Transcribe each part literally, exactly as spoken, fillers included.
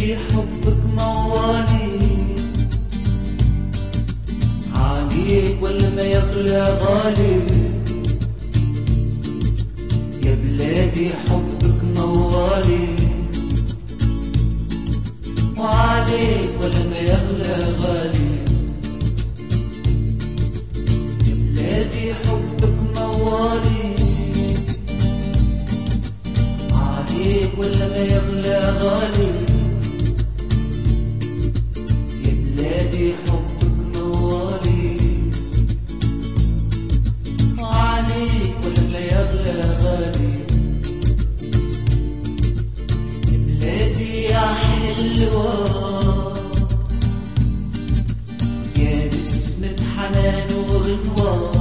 بلادي حبك موالي عليك ولا ما يغلى غالي. يا بلادي حبك موالي وعليك ولا ما يغلى غالي. يا بلادي حبك موالي عليك ولا ما يغلى غالي. يا بلادي حبك موالي عليك ولا ما يغلى غالي. يا بلادي يا حلوة يا بسمة حنان وغنوة،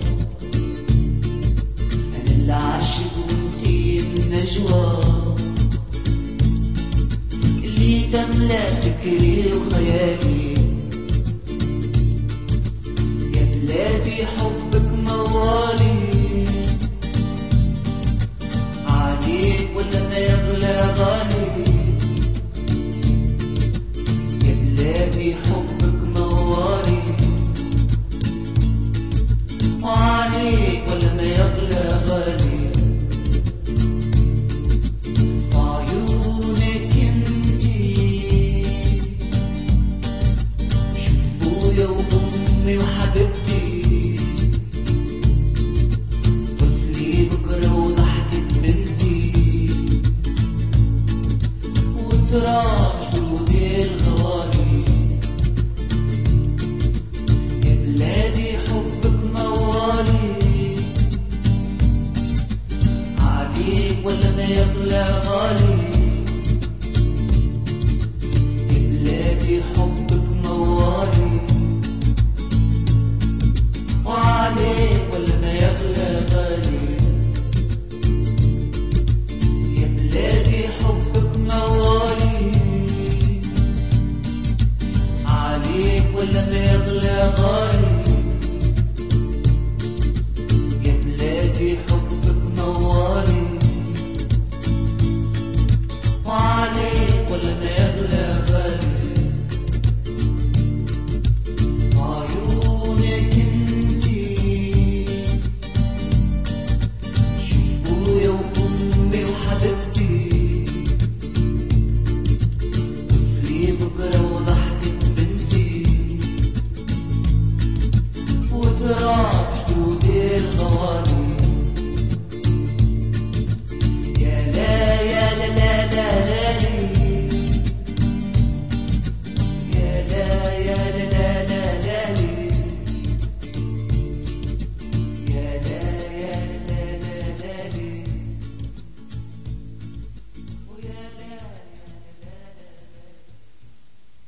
أنا اللي عاشق وانتي النجوى اللي تملى فكري وخيالي. يا بلادي حبك موالي عليك ولا ما يغلى غالي. يا بلادي حبك موالي وعليك ولا ما يغلى غالي. وعيونك انتي شوف بويا وامي وحبيبتي، طفلي بكره وضحكة بنتي وترى